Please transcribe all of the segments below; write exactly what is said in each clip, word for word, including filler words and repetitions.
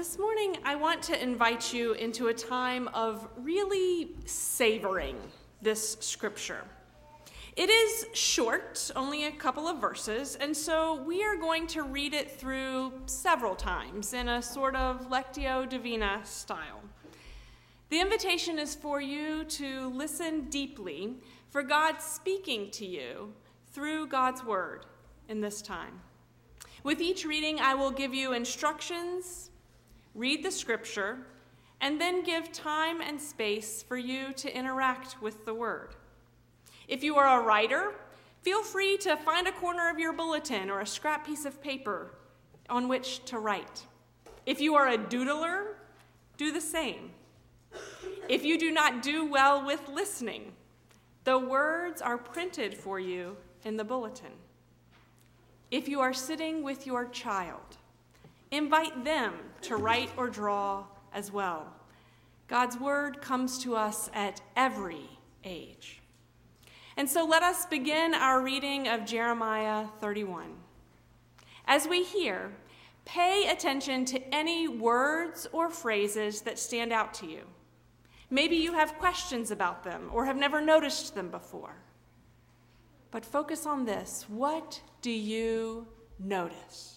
this morning I want to invite you into a time of really savoring this scripture. It is short, only a couple of verses, and so we are going to read it through several times in a sort of Lectio Divina style. The invitation is for you to listen deeply for God speaking to you through God's word in this time. With each reading, I will give you instructions, read the scripture, and then give time and space for you to interact with the word. If you are a writer, feel free to find a corner of your bulletin or a scrap piece of paper on which to write. If you are a doodler, do the same. If you do not do well with listening, the words are printed for you in the bulletin. If you are sitting with your child, invite them to write or draw as well. God's word comes to us at every age. And so let us begin our reading of Jeremiah thirty-one. As we hear, pay attention to any words or phrases that stand out to you. Maybe you have questions about them or have never noticed them before. But focus on this. What do you notice?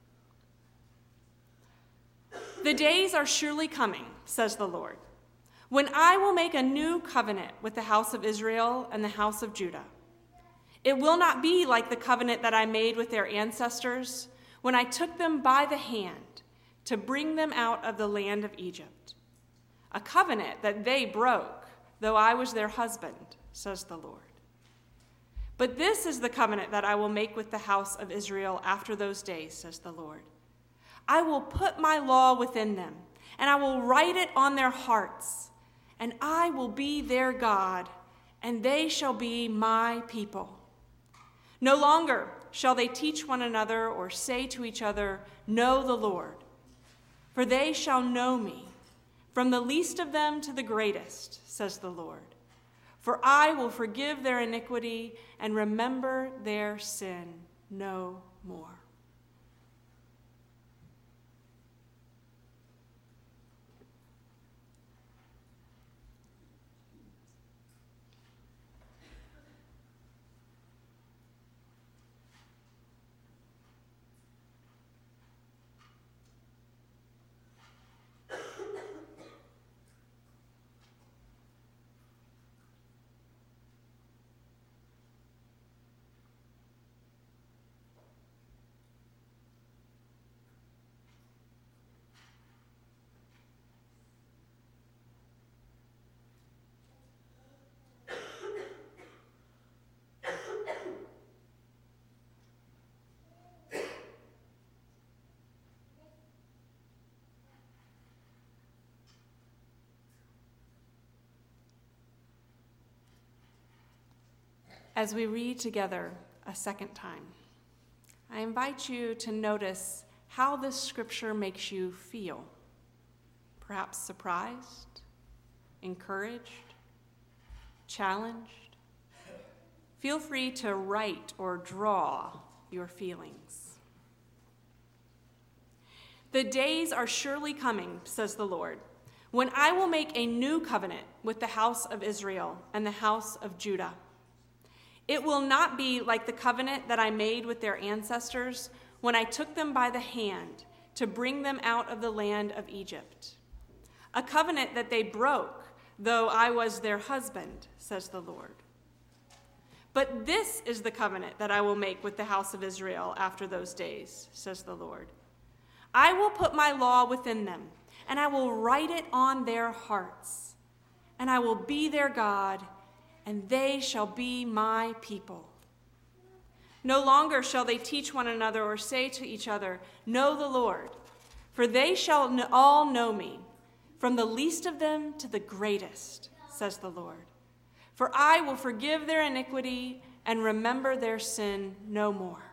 The days are surely coming, says the Lord, when I will make a new covenant with the house of Israel and the house of Judah. It will not be like the covenant that I made with their ancestors when I took them by the hand to bring them out of the land of Egypt, a covenant that they broke, though I was their husband, says the Lord. But this is the covenant that I will make with the house of Israel after those days, says the Lord. I will put my law within them, and I will write it on their hearts, and I will be their God, and they shall be my people. No longer shall they teach one another or say to each other, know the Lord, for they shall know me, from the least of them to the greatest, says the Lord. For I will forgive their iniquity and remember their sin no more. As we read together a second time, I invite you to notice how this scripture makes you feel. Perhaps surprised, encouraged, challenged. Feel free to write or draw your feelings. The days are surely coming, says the Lord, when I will make a new covenant with the house of Israel and the house of Judah. It will not be like the covenant that I made with their ancestors when I took them by the hand to bring them out of the land of Egypt, a covenant that they broke, though I was their husband, says the Lord. But this is the covenant that I will make with the house of Israel after those days, says the Lord. I will put my law within them, and I will write it on their hearts, and I will be their God, and they shall be my people. No longer shall they teach one another or say to each other, know the Lord, for they shall all know me, from the least of them to the greatest, says the Lord. For I will forgive their iniquity and remember their sin no more.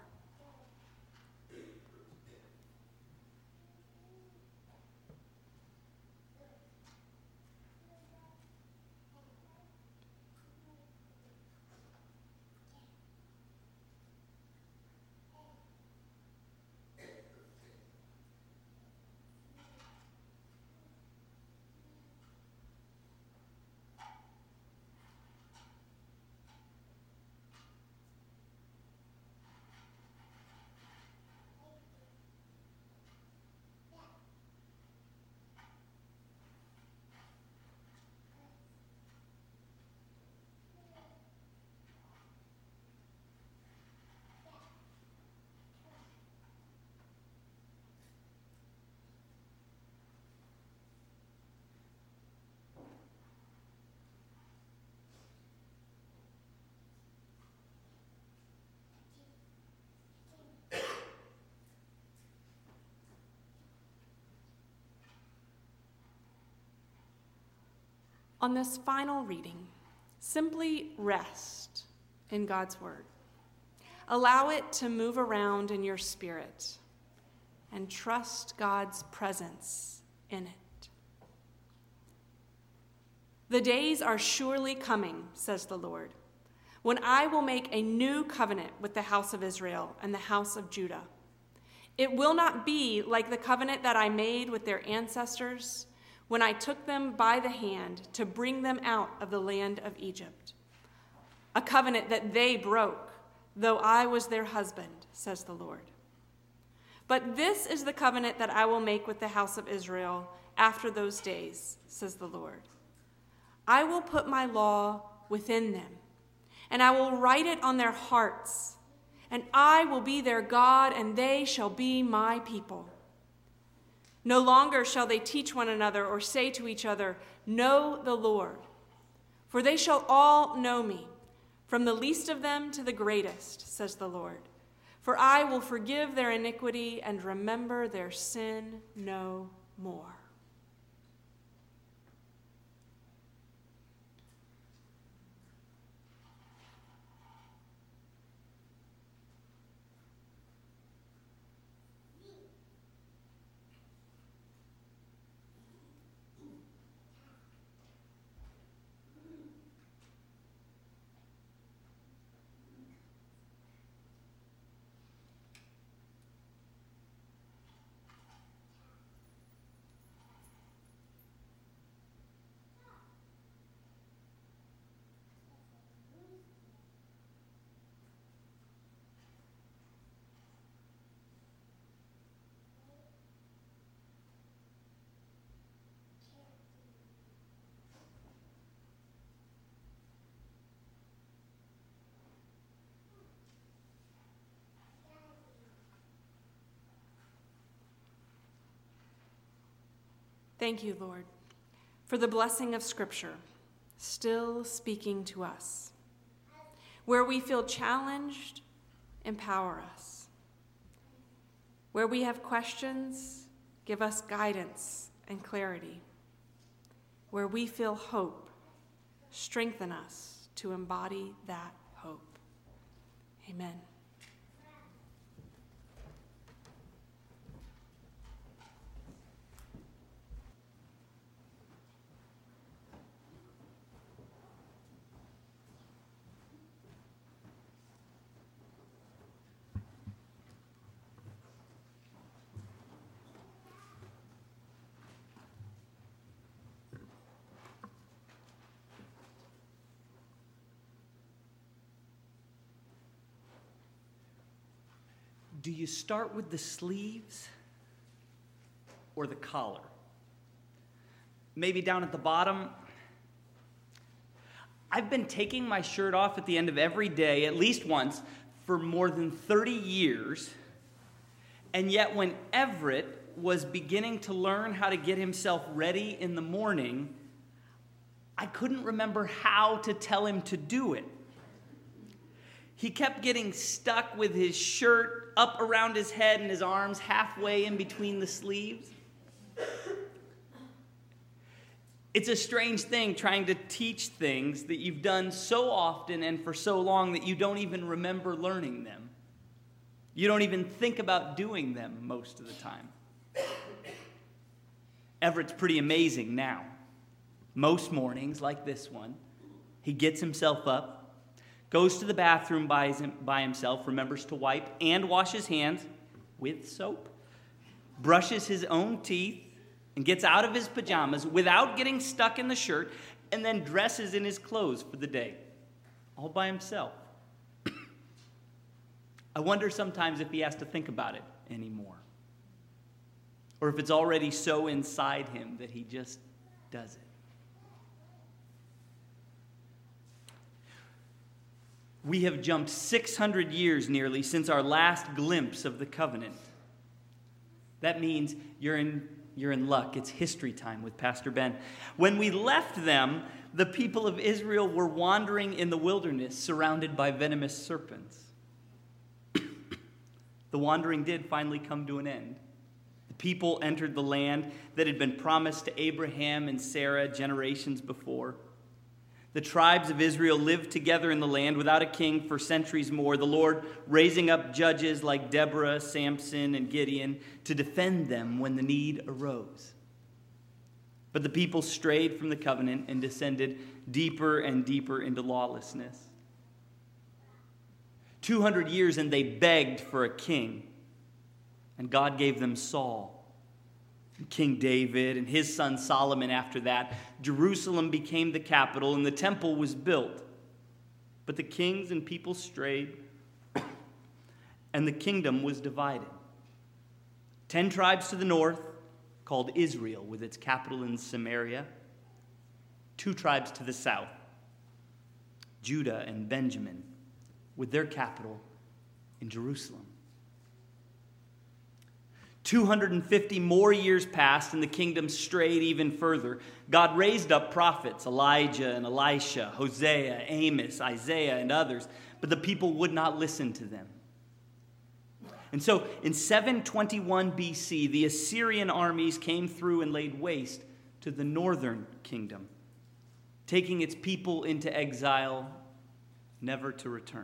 On this final reading, simply rest in God's word. Allow it to move around in your spirit and trust God's presence in it. The days are surely coming, says the Lord, when I will make a new covenant with the house of Israel and the house of Judah. It will not be like the covenant that I made with their ancestors when I took them by the hand to bring them out of the land of Egypt, a covenant that they broke, though I was their husband, says the Lord. But this is the covenant that I will make with the house of Israel after those days, says the Lord. I will put my law within them, and I will write it on their hearts, and I will be their God, and they shall be my people. No longer shall they teach one another or say to each other, know the Lord, for they shall all know me, from the least of them to the greatest, says the Lord. For I will forgive their iniquity and remember their sin no more. Thank you, Lord, for the blessing of Scripture, still speaking to us. Where we feel challenged, empower us. Where we have questions, give us guidance and clarity. Where we feel hope, strengthen us to embody that hope. Amen. Do you start with the sleeves or the collar? Maybe down at the bottom. I've been taking my shirt off at the end of every day, at least once, for more than thirty years. And yet when Everett was beginning to learn how to get himself ready in the morning, I couldn't remember how to tell him to do it. He kept getting stuck with his shirt up around his head and his arms halfway in between the sleeves. It's a strange thing trying to teach things that you've done so often and for so long that you don't even remember learning them. You don't even think about doing them most of the time. Everett's pretty amazing now. Most mornings, like this one, he gets himself up, goes to the bathroom by, his, by himself, remembers to wipe and wash his hands with soap, brushes his own teeth, and gets out of his pajamas without getting stuck in the shirt, and then dresses in his clothes for the day, all by himself. I wonder sometimes if he has to think about it anymore, or if it's already so inside him that he just does it. We have jumped six hundred years nearly since our last glimpse of the covenant. That means you're in, you're in luck. It's history time with Pastor Ben. When we left them, the people of Israel were wandering in the wilderness, surrounded by venomous serpents. The wandering did finally come to an end. The people entered the land that had been promised to Abraham and Sarah generations before. The tribes of Israel lived together in the land without a king for centuries more, the Lord raising up judges like Deborah, Samson, and Gideon to defend them when the need arose. But the people strayed from the covenant and descended deeper and deeper into lawlessness. two hundred years and they begged for a king. And God gave them Saul, and King David, and his son Solomon after that. Jerusalem became the capital, and the temple was built. But the kings and people strayed, and the kingdom was divided. Ten tribes to the north, called Israel, with its capital in Samaria. Two tribes to the south, Judah and Benjamin, with their capital in Jerusalem. two hundred fifty more years passed, and the kingdom strayed even further. God raised up prophets, Elijah and Elisha, Hosea, Amos, Isaiah, and others, but the people would not listen to them. And so in seven twenty-one B C, the Assyrian armies came through and laid waste to the northern kingdom, taking its people into exile, never to return.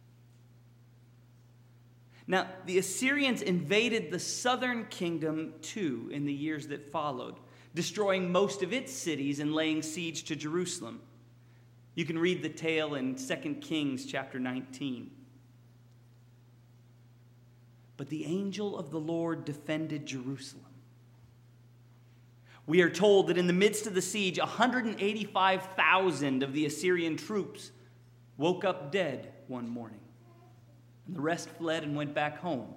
Now, the Assyrians invaded the southern kingdom too in the years that followed, destroying most of its cities and laying siege to Jerusalem. You can read the tale in Second Kings chapter nineteen. But the angel of the Lord defended Jerusalem. We are told that in the midst of the siege, one hundred eighty-five thousand of the Assyrian troops woke up dead one morning. And the rest fled and went back home.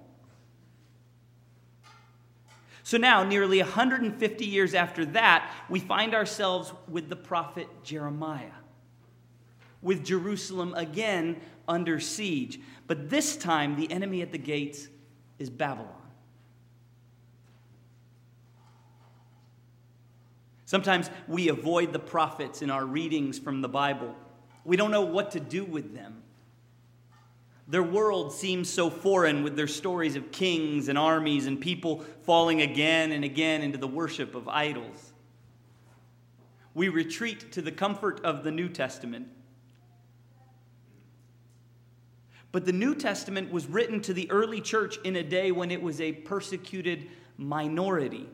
So now, nearly one hundred fifty years after that, we find ourselves with the prophet Jeremiah, with Jerusalem again under siege. But this time, the enemy at the gates is Babylon. Sometimes we avoid the prophets in our readings from the Bible. We don't know what to do with them. Their world seems so foreign with their stories of kings and armies and people falling again and again into the worship of idols. We retreat to the comfort of the New Testament. But the New Testament was written to the early church in a day when it was a persecuted minority.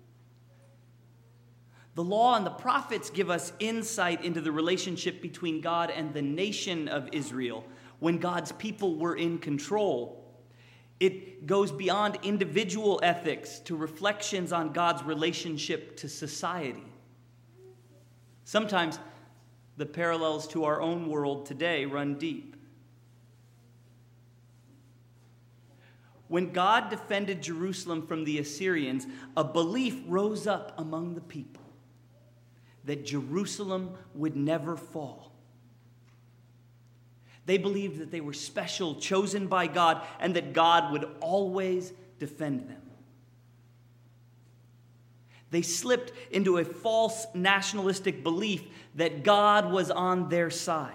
The law and the prophets give us insight into the relationship between God and the nation of Israel when God's people were in control. It goes beyond individual ethics to reflections on God's relationship to society. Sometimes the parallels to our own world today run deep. When God defended Jerusalem from the Assyrians, a belief rose up among the people that Jerusalem would never fall. They believed that they were special, chosen by God, and that God would always defend them. They slipped into a false nationalistic belief that God was on their side.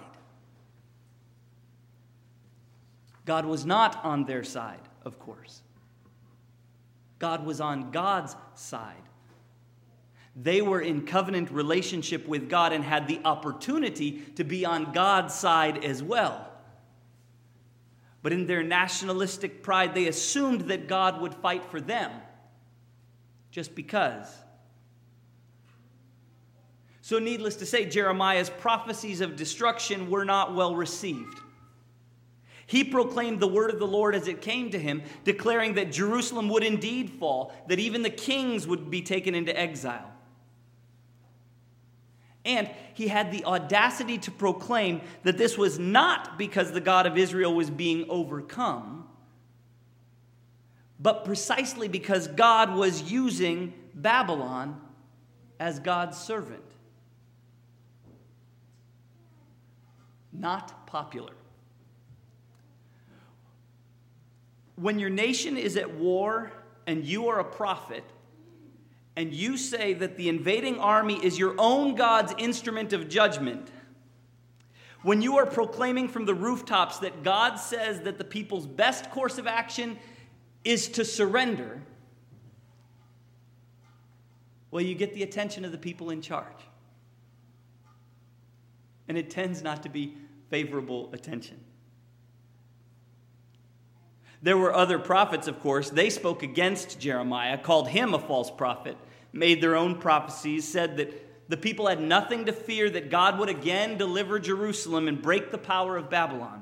God was not on their side, of course. God was on God's side. They were in covenant relationship with God and had the opportunity to be on God's side as well. But in their nationalistic pride, they assumed that God would fight for them just because. So needless to say, Jeremiah's prophecies of destruction were not well received. He proclaimed the word of the Lord as it came to him, declaring that Jerusalem would indeed fall, that even the kings would be taken into exile. And he had the audacity to proclaim that this was not because the God of Israel was being overcome, but precisely because God was using Babylon as God's servant. Not popular. When your nation is at war and you are a prophet, and you say that the invading army is your own God's instrument of judgment, when you are proclaiming from the rooftops that God says that the people's best course of action is to surrender, Well, you get the attention of the people in charge. And it tends not to be favorable attention. There were other prophets, of course. They spoke against Jeremiah, called him a false prophet, made their own prophecies, said that the people had nothing to fear, that God would again deliver Jerusalem and break the power of Babylon.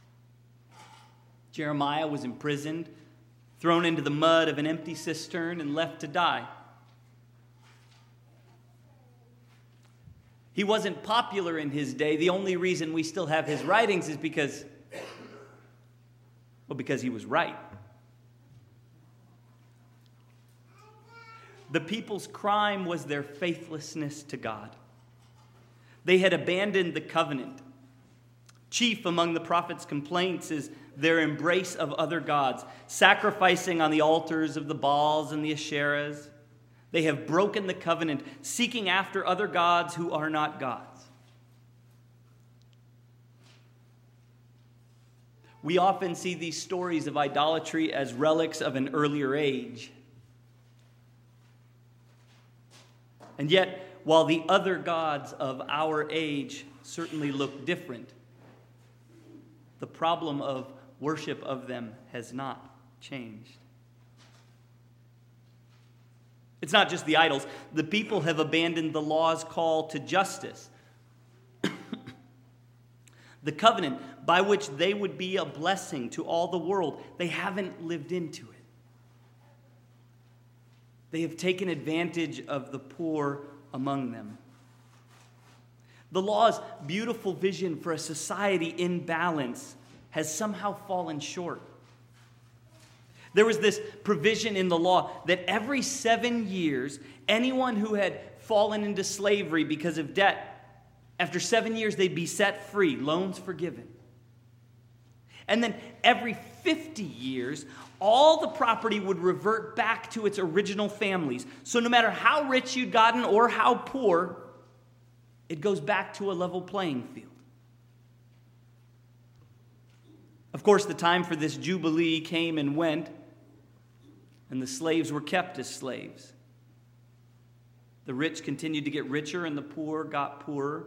Jeremiah was imprisoned, thrown into the mud of an empty cistern, and left to die. He wasn't popular in his day. The only reason we still have his writings is because, well, because he was right. The people's crime was their faithlessness to God. They had abandoned the covenant. Chief among the prophet's complaints is their embrace of other gods, sacrificing on the altars of the Baals and the Asherahs. They have broken the covenant, seeking after other gods who are not gods. We often see these stories of idolatry as relics of an earlier age. And yet, while the other gods of our age certainly look different, the problem of worship of them has not changed. It's not just the idols. The people have abandoned the law's call to justice. The covenant by which they would be a blessing to all the world, they haven't lived into it. They have taken advantage of the poor among them. The law's beautiful vision for a society in balance has somehow fallen short. There was this provision in the law that every seven years, anyone who had fallen into slavery because of debt, after seven years they'd be set free, loans forgiven. And then every fifty years, all the property would revert back to its original families. So no matter how rich you'd gotten or how poor, it goes back to a level playing field. Of course, the time for this jubilee came and went, and the slaves were kept as slaves. The rich continued to get richer, and the poor got poorer.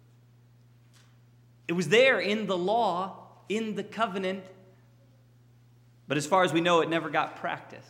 It was there in the law, in the covenant, but as far as we know, it never got practiced.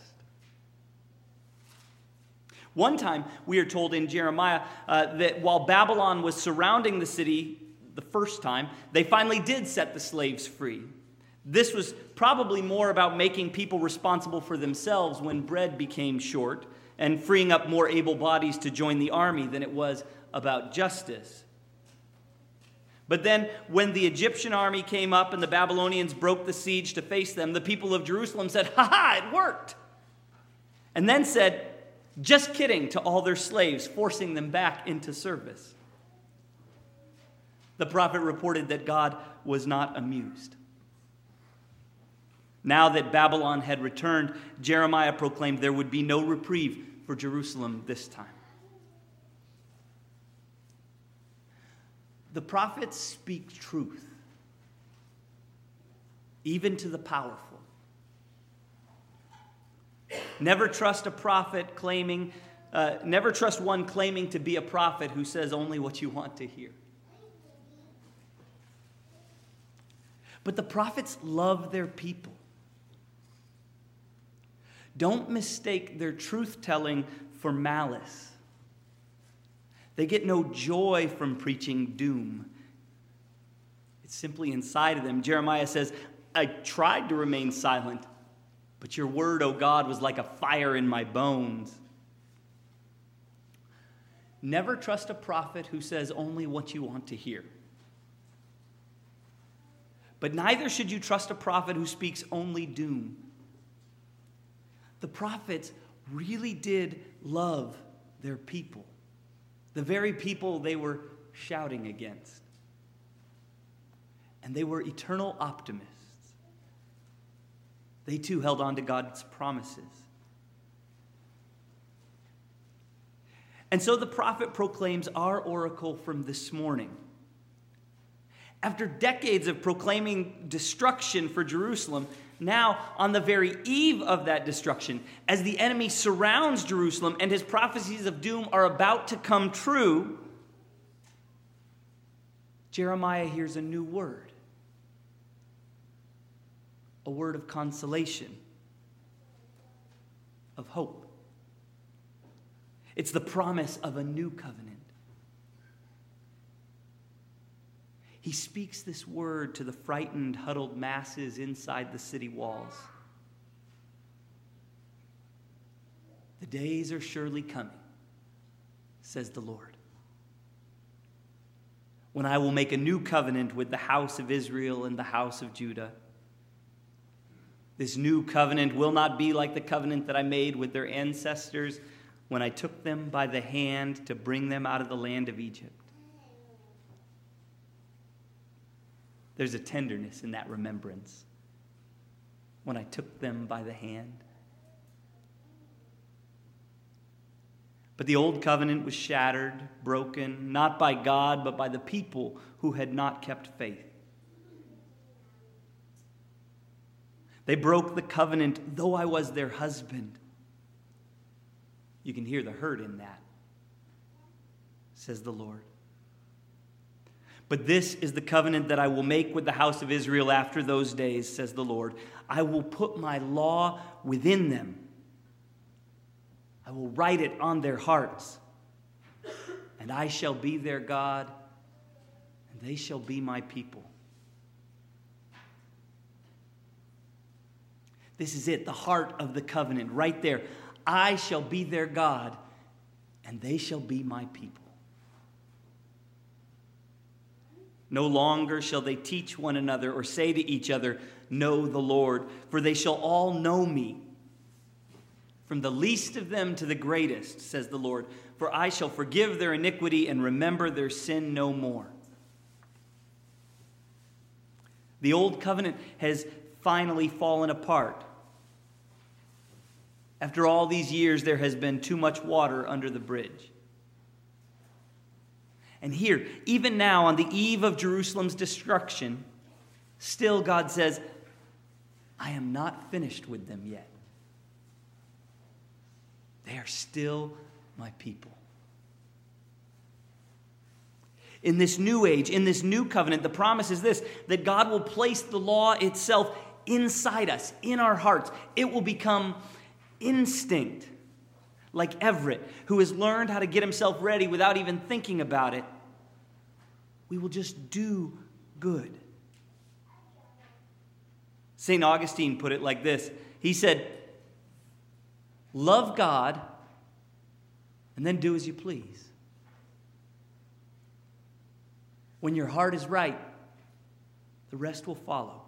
One time, we are told in Jeremiah uh, that while Babylon was surrounding the city the first time, they finally did set the slaves free. This was probably more about making people responsible for themselves when bread became short and freeing up more able bodies to join the army than it was about justice. But then when the Egyptian army came up and the Babylonians broke the siege to face them, the people of Jerusalem said, "Ha ha, it worked!" And then said, "Just kidding," to all their slaves, forcing them back into service. The prophet reported that God was not amused. Now that Babylon had returned, Jeremiah proclaimed there would be no reprieve for Jerusalem this time. The prophets speak truth, even to the powerful. Never trust a prophet claiming, uh, never trust one claiming to be a prophet who says only what you want to hear. But the prophets love their people. Don't mistake their truth-telling for malice. They get no joy from preaching doom. It's simply inside of them. Jeremiah says, "I tried to remain silent, but your word, O God, was like a fire in my bones." Never trust a prophet who says only what you want to hear. But neither should you trust a prophet who speaks only doom. The prophets really did love their people, the very people they were shouting against. And they were eternal optimists. They too held on to God's promises. And so the prophet proclaims our oracle from this morning. After decades of proclaiming destruction for Jerusalem, Now, on the very eve of that destruction, as the enemy surrounds Jerusalem and his prophecies of doom are about to come true, Jeremiah hears a new word, a word of consolation, of hope. It's the promise of a new covenant. He speaks this word to the frightened, huddled masses inside the city walls. The days are surely coming, says the Lord, when I will make a new covenant with the house of Israel and the house of Judah. This new covenant will not be like the covenant that I made with their ancestors when I took them by the hand to bring them out of the land of Egypt. There's a tenderness in that remembrance. When I took them by the hand. But the old covenant was shattered, broken, not by God, but by the people who had not kept faith. They broke the covenant, though I was their husband. You can hear the hurt in that, says the Lord. But this is the covenant that I will make with the house of Israel after those days, says the Lord. I will put my law within them. I will write it on their hearts. And I shall be their God, and they shall be my people. This is it, the heart of the covenant, right there. I shall be their God, and they shall be my people. No longer shall they teach one another or say to each other, know the Lord, for they shall all know me. From the least of them to the greatest, says the Lord, for I shall forgive their iniquity and remember their sin no more. The old covenant has finally fallen apart. After all these years, there has been too much water under the bridge. And here, even now, on the eve of Jerusalem's destruction, still God says, I am not finished with them yet. They are still my people. In this new age, in this new covenant, the promise is this, that God will place the law itself inside us, in our hearts. It will become instinct. Like Everett, who has learned how to get himself ready without even thinking about it. We will just do good. Saint Augustine put it like this. He said, love God and then do as you please. When your heart is right, the rest will follow.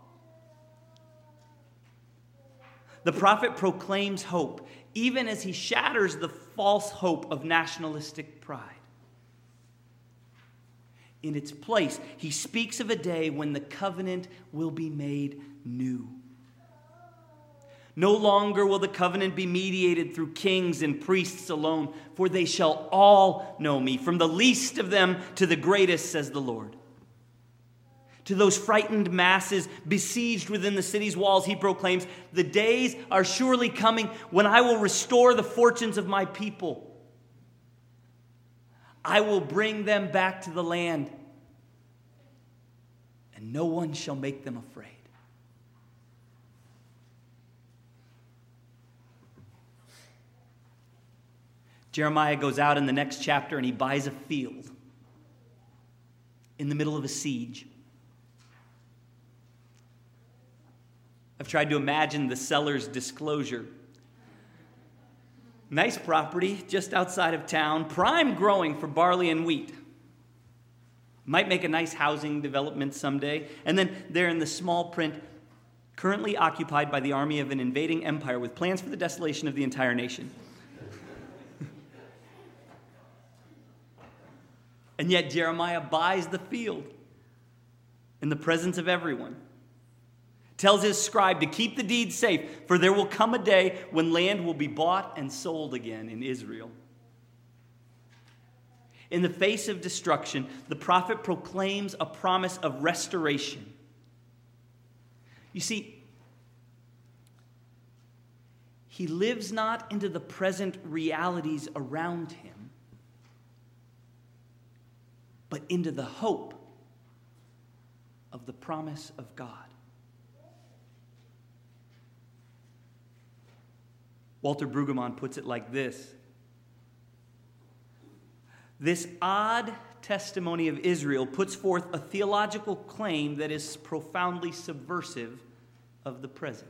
The prophet proclaims hope, even as he shatters the false hope of nationalistic pride. In its place, he speaks of a day when the covenant will be made new. No longer will the covenant be mediated through kings and priests alone, for they shall all know me, from the least of them to the greatest, says the Lord. To those frightened masses besieged within the city's walls, he proclaims, the days are surely coming when I will restore the fortunes of my people. I will bring them back to the land, and no one shall make them afraid. Jeremiah goes out in the next chapter and he buys a field in the middle of a siege. I've tried to imagine the seller's disclosure. Nice property just outside of town, prime growing for barley and wheat. Might make a nice housing development someday. And then there in the small print, currently occupied by the army of an invading empire with plans for the desolation of the entire nation. And yet Jeremiah buys the field in the presence of everyone. Tells his scribe to keep the deed safe, for there will come a day when land will be bought and sold again in Israel. In the face of destruction, the prophet proclaims a promise of restoration. You see, he lives not into the present realities around him, but into the hope of the promise of God. Walter Brueggemann puts it like this: this odd testimony of Israel puts forth a theological claim that is profoundly subversive of the present.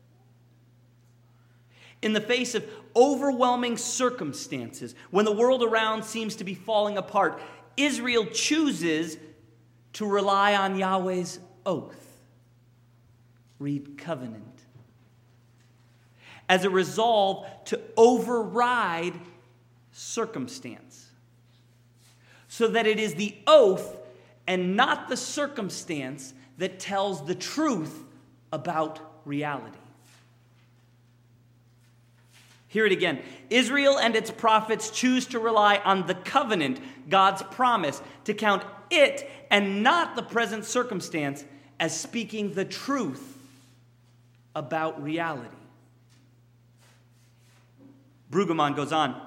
In the face of overwhelming circumstances, when the world around seems to be falling apart, Israel chooses to rely on Yahweh's oath. Read covenant. As a resolve to override circumstance, so that it is the oath and not the circumstance that tells the truth about reality. Hear it again. Israel and its prophets choose to rely on the covenant, God's promise, to count it and not the present circumstance as speaking the truth about reality. Brueggemann goes on.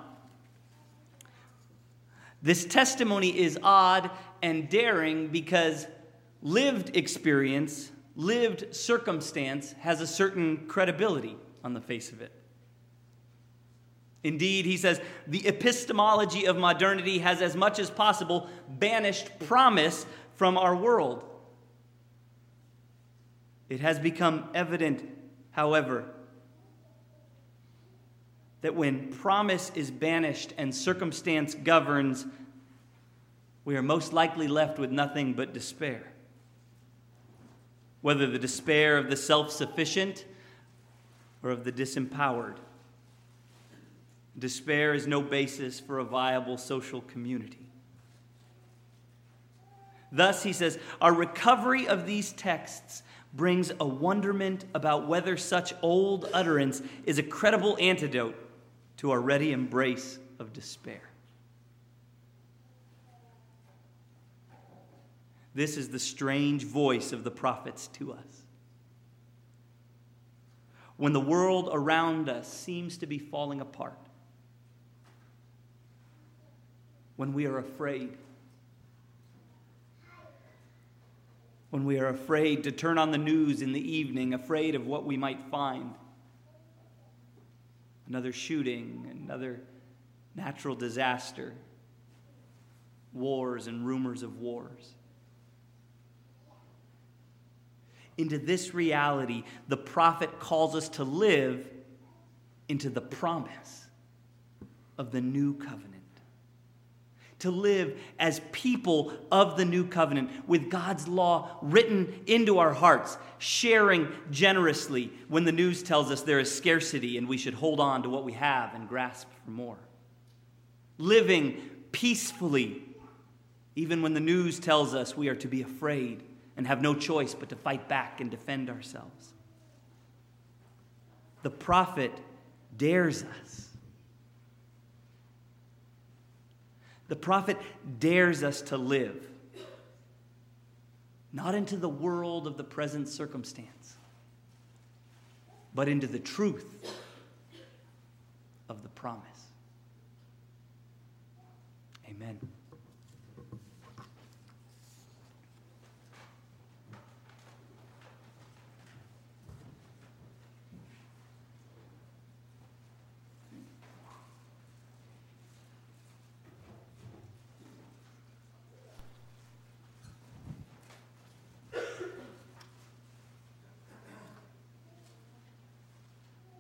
This testimony is odd and daring because lived experience, lived circumstance has a certain credibility on the face of it. Indeed, he says, the epistemology of modernity has as much as possible banished promise from our world. It has become evident, however, that when promise is banished and circumstance governs, we are most likely left with nothing but despair. Whether the despair of the self-sufficient or of the disempowered. Despair is no basis for a viable social community. Thus, he says, our recovery of these texts brings a wonderment about whether such old utterance is a credible antidote to our ready embrace of despair. This is the strange voice of the prophets to us. When the world around us seems to be falling apart, when we are afraid, when we are afraid to turn on the news in the evening, afraid of what we might find. Another shooting, another natural disaster, wars and rumors of wars. Into this reality, the prophet calls us to live into the promise of the new covenant. To live as people of the new covenant with God's law written into our hearts, sharing generously when the news tells us there is scarcity and we should hold on to what we have and grasp for more. Living peacefully even when the news tells us we are to be afraid and have no choice but to fight back and defend ourselves. The prophet dares us. The prophet dares us to live, not into the world of the present circumstance, but into the truth of the promise. Amen.